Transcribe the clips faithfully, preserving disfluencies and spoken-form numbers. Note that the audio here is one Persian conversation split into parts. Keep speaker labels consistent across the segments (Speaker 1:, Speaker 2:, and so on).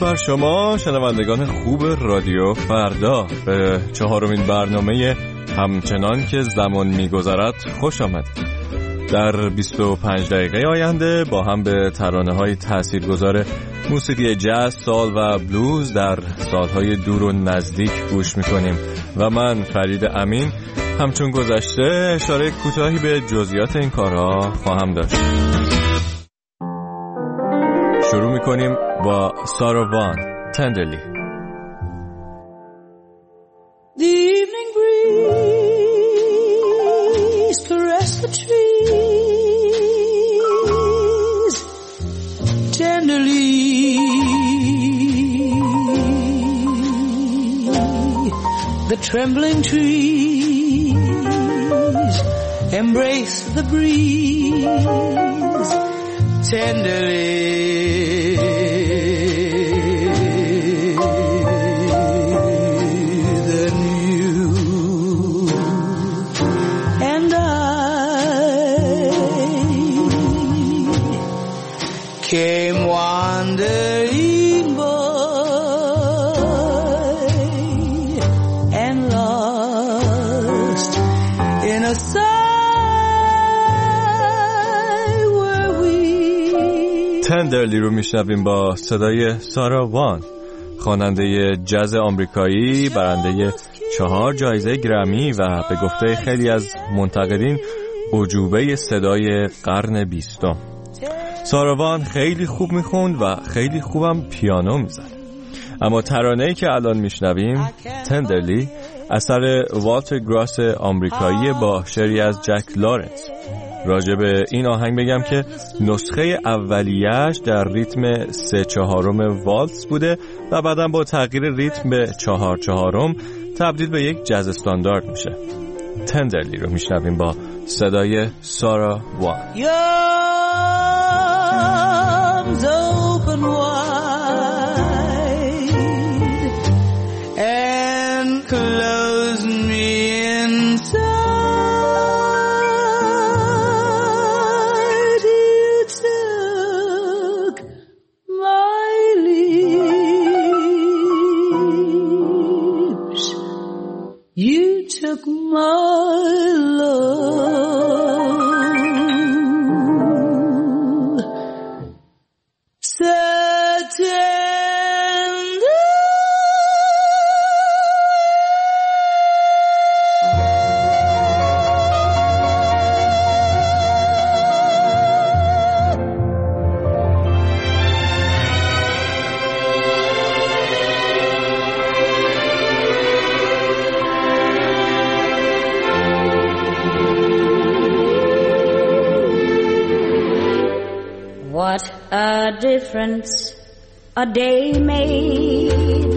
Speaker 1: بر شما شنوندگان خوب رادیو فردا. به چهارمین برنامه همچنان که زمان می‌گذرد خوش آمدید. در بیست و پنج دقیقه آینده با هم به ترانه‌های تاثیرگذار موسیقی جاز، سال و بلوز در سالهای دور و نزدیک گوش می‌کنیم و من فرید امین همچون گذشته اشاره کوتاهی به جزئیات این کارها خواهم داشت. شروع می‌کنیم با سارا وان، تندرلی.
Speaker 2: The evening breeze caress the trees tenderly. The trembling trees embrace the breeze tenderly. Came wandering by and lost in a sigh were we.
Speaker 1: تندرلی رو میشنویم با صدای سارا وان، خواننده جاز آمریکایی، برنده چهار جایزه گرمی و به گفته خیلی از منتقدین عجوبه صدای قرن بیستم. سارا وان خیلی خوب میخوند و خیلی خوبم پیانو میزد. اما ترانه‌ای که الان میشنویم، تندرلی، اثر والتر گراس آمریکایی با شعری از جک لارنس. راجع به این آهنگ بگم که نسخه اولیه‌اش در ریتم سه چهارم والتس بوده و بعداً با تغییر ریتم به چهار چهارم تبدیل به یک جاز استاندارد میشه. تندرلی رو میشنویم با صدای سارا وان.
Speaker 2: Arms open wide and close me inside. You took my lips, you took my love.
Speaker 3: What a difference a day made.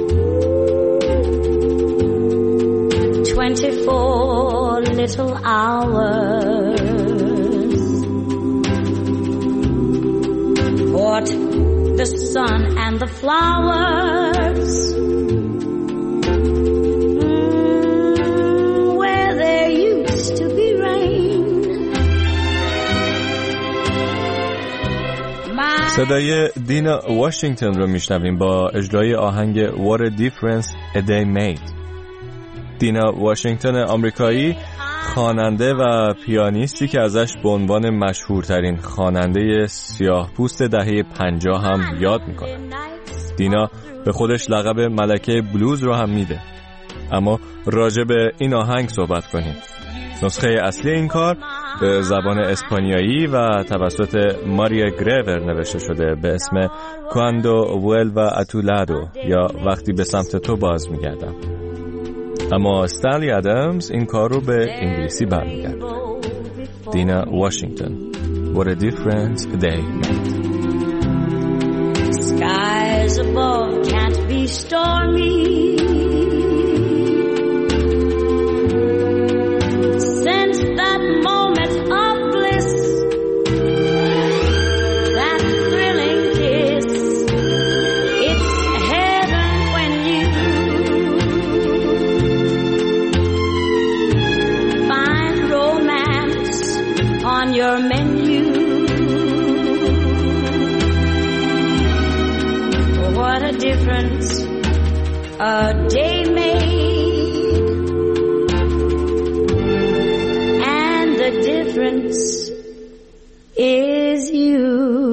Speaker 3: Twenty-four little hours. What the sun and the flowers. Mm, where there used to be rain.
Speaker 1: صدای دینا واشنگتن رو میشنویم با اجرای آهنگ What a Difference a Day Made. دینا واشنگتن آمریکایی، خواننده و پیانیستی که ازش به عنوان مشهورترین خواننده سیاه‌پوست دهه پنجاه هم یاد میکنه. دینا به خودش لقب ملکه بلوز رو هم میده. اما راجع به این آهنگ صحبت کنیم. نسخه اصلی این کار به زبان اسپانیایی و توسط ماریا گریور نوشته شده به اسم Cuando vuelva a tu lado یا وقتی به سمت تو باز میگردم. اما استنلی ادمز این کار رو به انگلیسی برمیگرده. دینا واشنگتن What a difference a day made.
Speaker 3: Skies above can't be stormy. Since that moment of bliss, that thrilling kiss, it's heaven when you find romance on your menu. What a difference a day made, and the difference is you.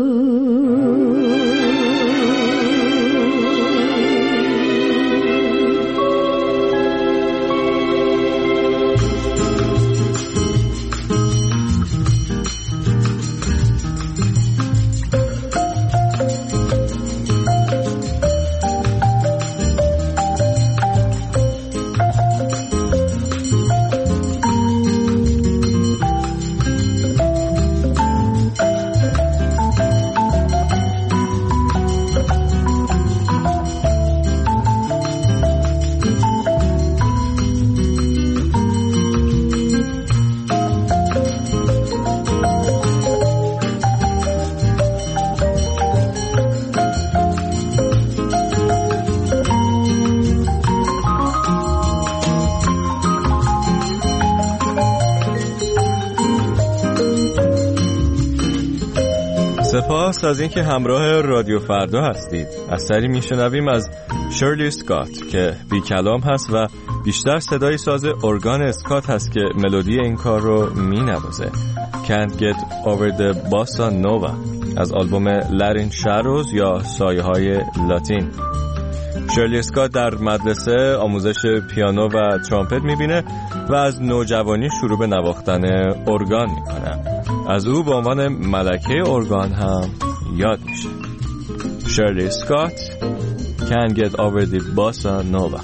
Speaker 1: سپاس از اینکه همراه رادیو فردا هستید. اثری میشنویم از شرلی اسکات که بی کلام هست و بیشتر صدای ساز ارگان اسکات هست که ملودی این کار رو مینوازه. Can't Get Over the Bossa Nova از آلبوم Latin Shadows یا سایه های لاتین. شرلی اسکات در مدرسه آموزش پیانو و ترامپت میبینه و از نوجوانی شروع به نواختن ارگان میکنه. از او به عنوان ملکه ارگان هم یاد میشه. شرلی اسکات Can't Get Over the Bossa Nova.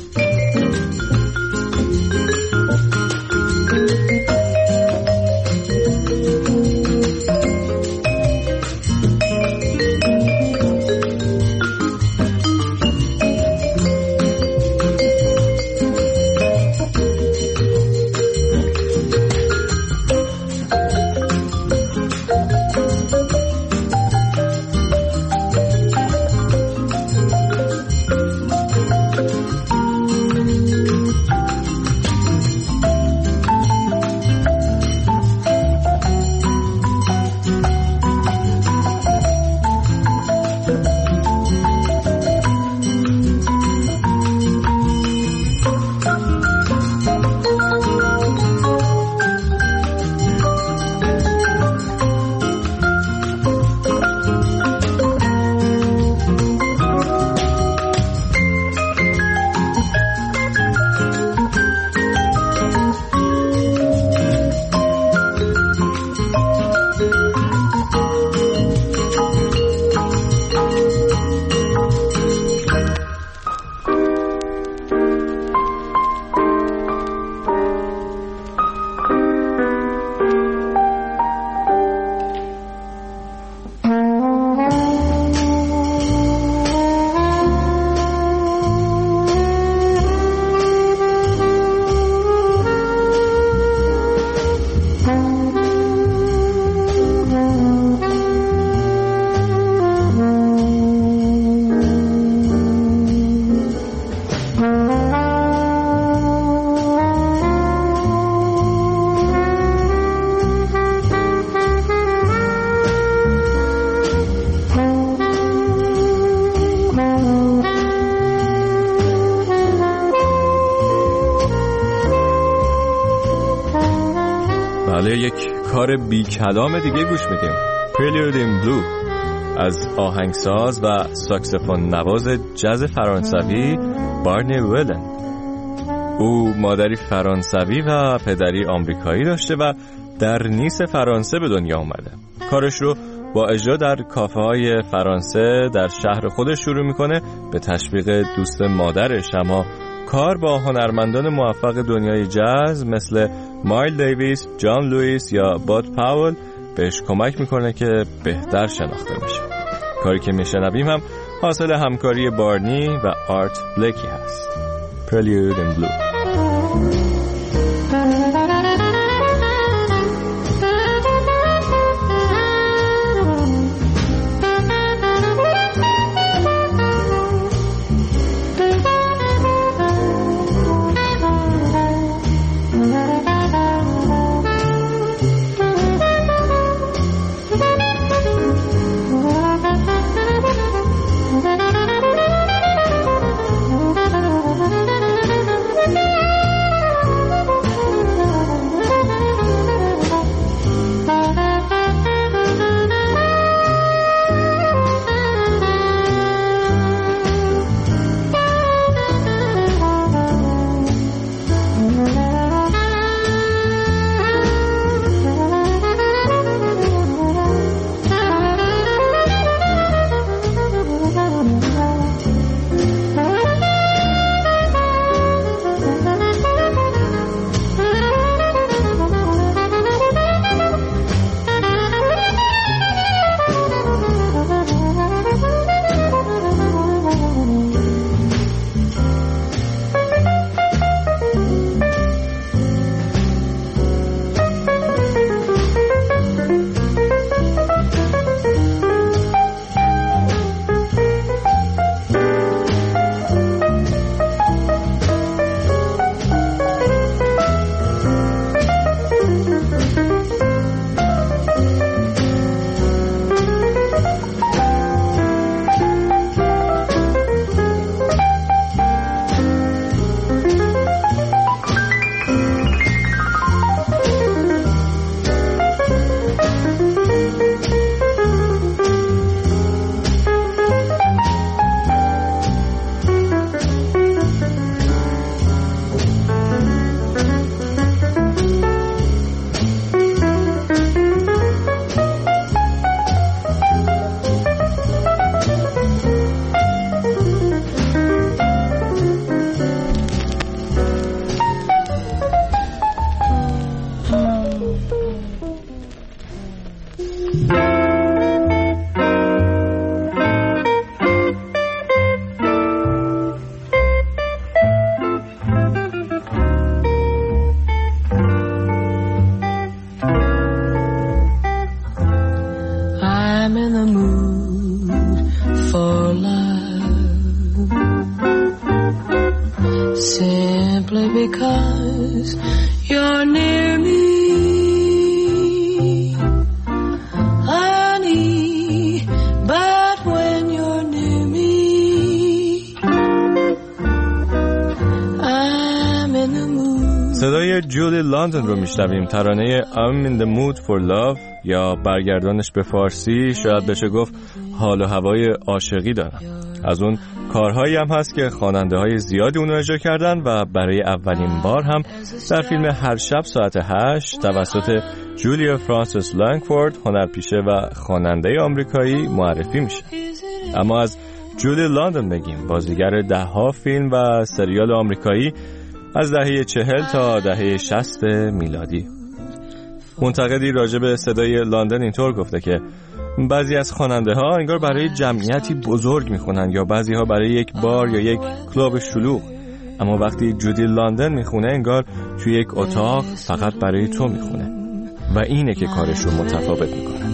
Speaker 1: یک کار بی کلام دیگه گوش میدیم. Prelude in Blue از آهنگساز و ساکسفون نواز جاز فرانسوی بارنی ویلن. او مادری فرانسوی و پدری آمریکایی داشته و در نیس فرانسه به دنیا اومده. کارش رو با اجرا در کافه های فرانسه در شهر خودش شروع میکنه به تشویق دوست مادرش، اما کار با هنرمندان موفق دنیای جاز مثل مایل دیویس، جان لوئیس یا باد پاول بهش کمک میکنه که بهتر شناخته بشه. کاری که میشنویم هم حاصل همکاری بارنی و آرت بلکی هست. Prelude in Blue.
Speaker 2: I'm in the mood for love, simply because you're near me, honey. But when you're near me, I'm in the mood.
Speaker 1: صدای جولی لندن رو میشنویم. ترانه I'm in the mood for love، یا برگردانش به فارسی شاید بشه گفت حال و هوای عاشقی دارم. از اون کارهایی هم هست که خواننده های زیادی اون رو اجرا کردن و برای اولین بار هم در فیلم هر شب ساعت هشت توسط جولیا فرانسیس لنگفورد، هنرپیشه و خواننده آمریکایی معرفی میشه. اما از جولی لندن بگیم، بازیگر ده ها فیلم و سریال آمریکایی از دهه چهل تا دهه شصت میلادی. منتقدی راجع به صدای لندن اینطور گفته که بعضی از خواننده ها انگار برای جمعیتی بزرگ میخونن یا بعضی ها برای یک بار یا یک کلوب شلوغ، اما وقتی جودی لندن میخونه انگار توی یک اتاق فقط برای تو میخونه و اینه که کارش رو متفاوت میکنه.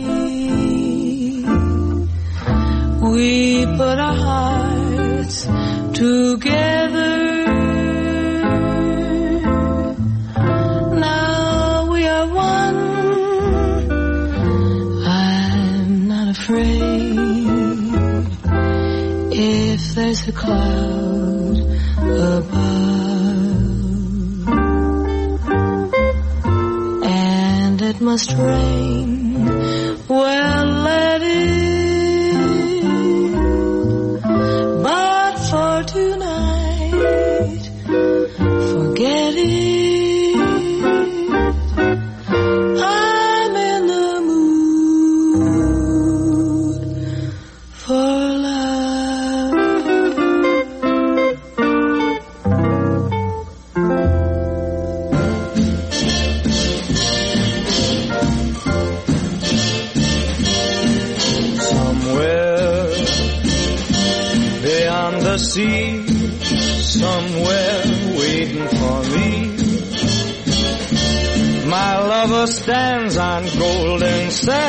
Speaker 2: We put our hearts together. Now we are one. I'm not afraid if there's a cloud above, and it must rain. Well, let it. But for tonight, forget it. I'm in the mood for love.
Speaker 4: Somewhere beyond the sea, somewhere waiting for me, my lover stands on golden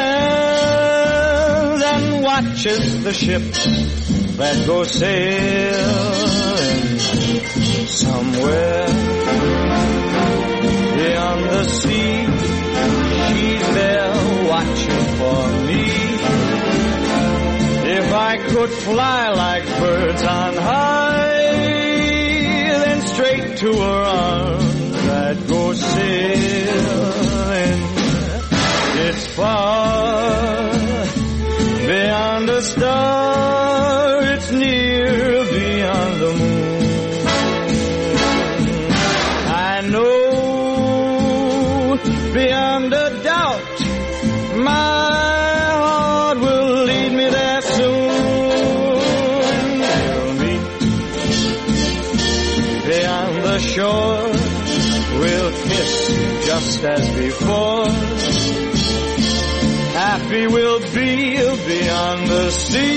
Speaker 4: sands and watches the ships that go sailing. Somewhere beyond the sea, she's there watching for me. If I could fly like birds on high, then straight to her arms I'd go sailing. It's far beyond a star, it's near beyond the moon. I know beyond a doubt my heart will lead me there soon. We'll meet beyond the shore, we'll kiss just as before. Happy we'll be beyond the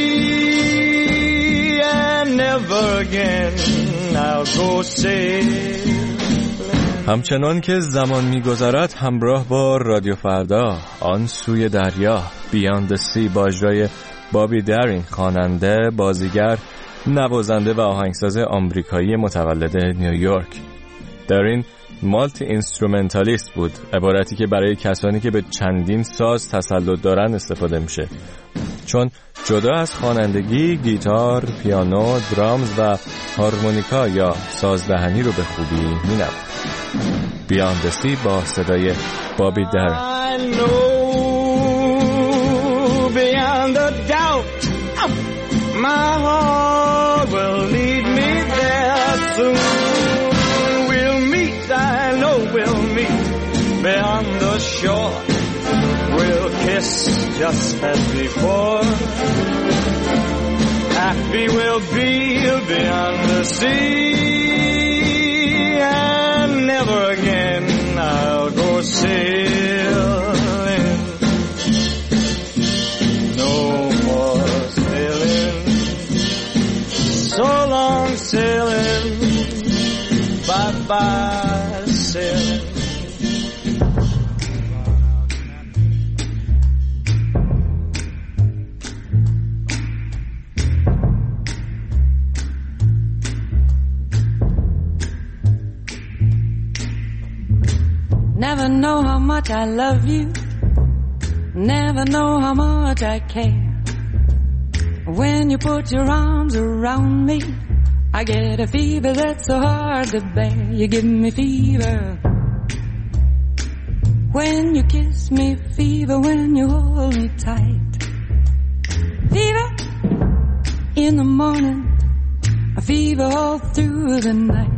Speaker 4: sea, and never again I'll go sailing.
Speaker 1: همچنان که زمان می‌گذرد همراه با رادیو فردا، آن سوی دریا، Beyond the Sea با اجرای بابی درین، خواننده، بازیگر، نوازنده و آهنگساز آمریکایی متولد نیویورک. درین مالتی اینسترومنتالیست بود، عبارتی که برای کسانی که به چندین ساز تسلط دارن استفاده میشه، چون جدا از خوانندگی گیتار، پیانو، درامز و هارمونیکا یا سازدهنی رو به خوبی مینوازه. Beyond the Sea با صدای بابی در.
Speaker 4: I know beyond a doubt my heart will lead me there soon. We'll meet, I know we'll meet beyond the shore. We'll kiss just as before. Happy we'll be beyond the sea, and never again I'll go sailing.
Speaker 2: much I love you, never know how much I care. When you put your arms around me, I get a fever that's so hard to bear. You give me fever when you kiss me, fever when you hold me tight. Fever in the morning, a fever all through the night.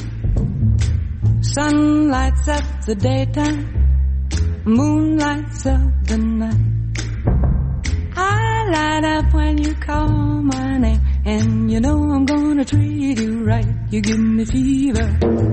Speaker 2: Sun lights up the daytime, moon lights up the night. I light up when you call my name, and you know I'm gonna treat you right. You give me fever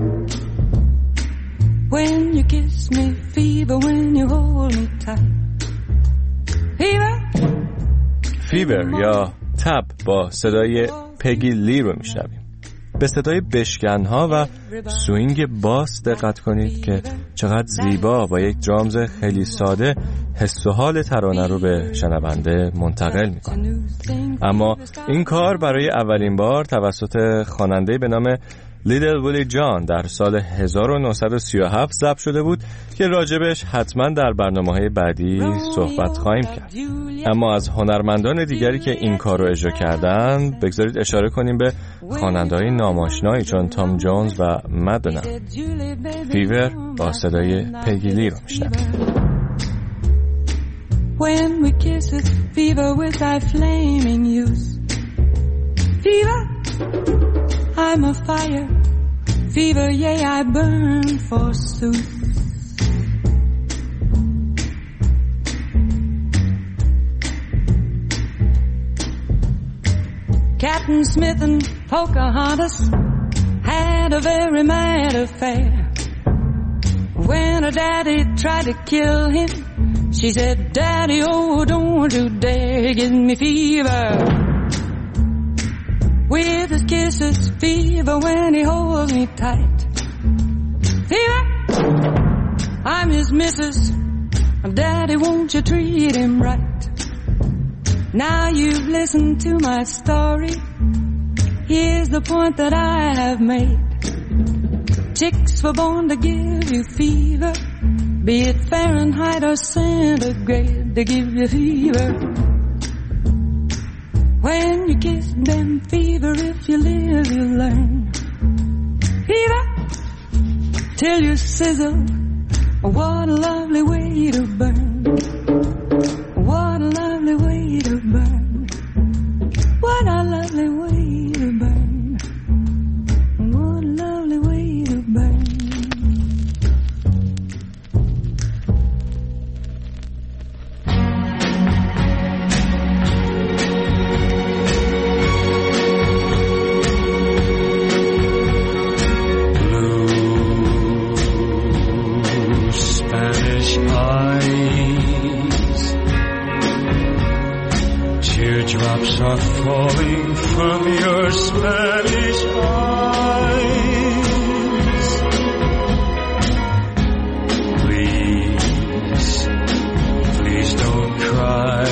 Speaker 2: when you kiss me, fever when you hold me tight. Fever
Speaker 1: فیور یا تب با صدای پگی لی رو میشنویم. به صدای بشکنها و سوینگ باس دقت کنید که چقدر زیبا با یک درامز خیلی ساده حس و حال ترانه رو به شنونده منتقل میکنه. اما این کار برای اولین بار توسط خواننده به نام لیدل ویلی جان در سال هزار و نهصد و سی و هفت ضبط شده بود که راجبش حتما در برنامه‌های بعدی صحبت خواهیم کرد. اما از هنرمندان دیگری که این کار رو اجرا کردن بگذارید اشاره کنیم به خواننده‌های ناماشنایی چون تام جونز و مادونا. فیور با صدای پگی لی رو میشنویم.
Speaker 2: When we kiss it, fever with thy flaming youth. Fever, I'm a fire. Fever, yea, I burn forsooth. Captain Smith and Pocahontas had a very mad affair. When her daddy tried to kill him, she said, Daddy, oh, don't you dare give me fever. With his kisses, fever when he holds me tight. Fever, I'm his missus. Daddy, won't you treat him right? Now you've listened to my story. Here's the point that I have made. Chicks were born to give you fever, be it Fahrenheit or centigrade, to give you fever. When you kiss them, fever, if you live, you learn. Fever, till you sizzle, what a lovely way to burn. What a lovely way to burn. What a lovely way to burn. What a lovely way to burn.
Speaker 5: Teardrops are falling from your Spanish eyes. Please, please don't cry.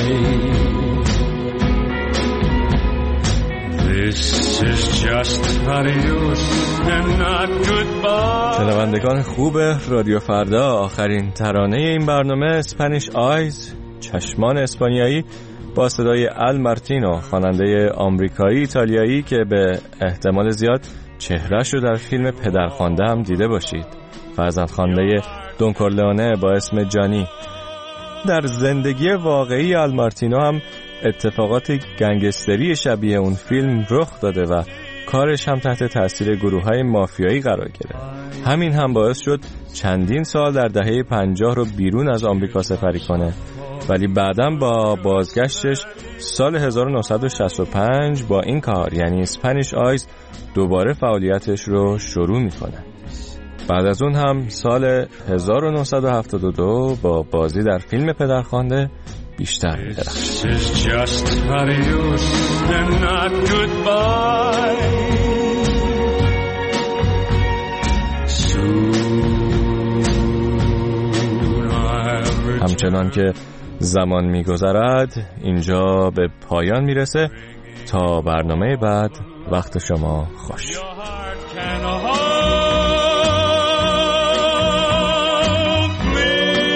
Speaker 5: This is just adios and not goodbye.
Speaker 1: شنوندگان خوب رادیو فردا، آخرین ترانه این برنامه اسپانیش آیز، چشمان اسپانیایی، با صدای ال مارتینو، خواننده آمریکایی ایتالیایی که به احتمال زیاد چهرهش رو در فیلم پدرخوانده هم دیده باشید. فرزندخوانده دون کورلئونه با اسم جانی. در زندگی واقعی ال مارتینو هم اتفاقات گنگستری شبیه اون فیلم رخ داده و کارش هم تحت تاثیر گروه‌های مافیایی قرار گرفت. همین هم باعث شد چندین سال در دهه پنجاه رو بیرون از آمریکا سپری کنه، ولی بعداً با بازگشتش سال هزار و نهصد و شصت و پنج با این کار یعنی اسپانیش آیز دوباره فعالیتش رو شروع میکنه. بعد از اون هم سال هزار و نهصد و هفتاد و دو با بازی در فیلم پدرخوانده بیشتر درخشید. همچنان که زمان میگذرد اینجا به پایان میرسه. تا برنامه بعد وقت شما خوش.
Speaker 5: Me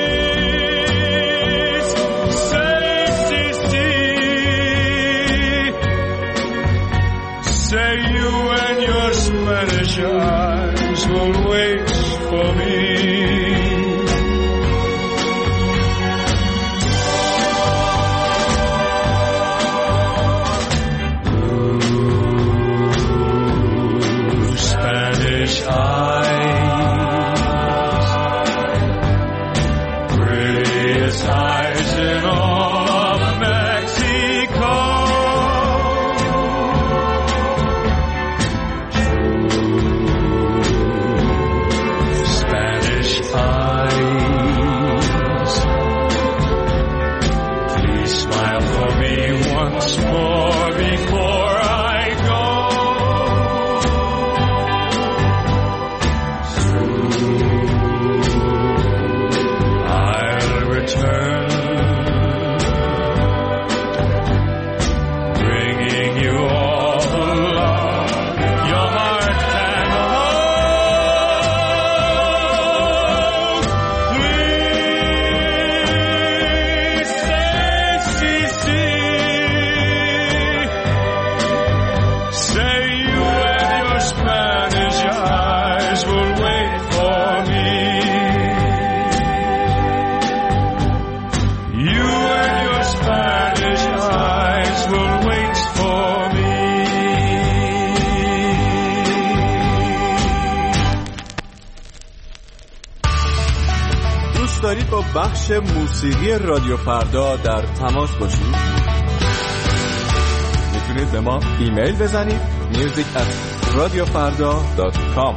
Speaker 5: his eyes in all of Mexico. Spanish eyes, please smile for me once more before I go. I'll return, bringing you all the love your heart can hold. Please say, see, see. Say you and your Spanish eyes will wait for me. You and your Spanish eyes will wait for me.
Speaker 1: دوست دارید با بخش موسیقی رادیو فردا در تماس باشید؟ میتونید به ما ایمیل بزنید music at radiofarda dot com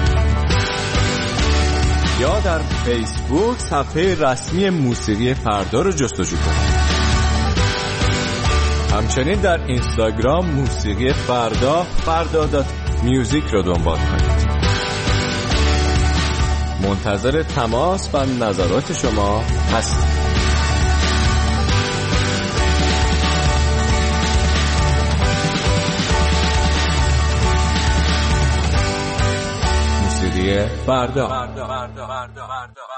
Speaker 1: یا در فیسبوک صفحه رسمی موسیقی فردا رو جستجو کنید. همچنین در اینستاگرام موسیقی فردا فردا دات میوزیک رو دنبال کنید. منتظر تماس و نظرات شما هستیم. موسیقی فردا.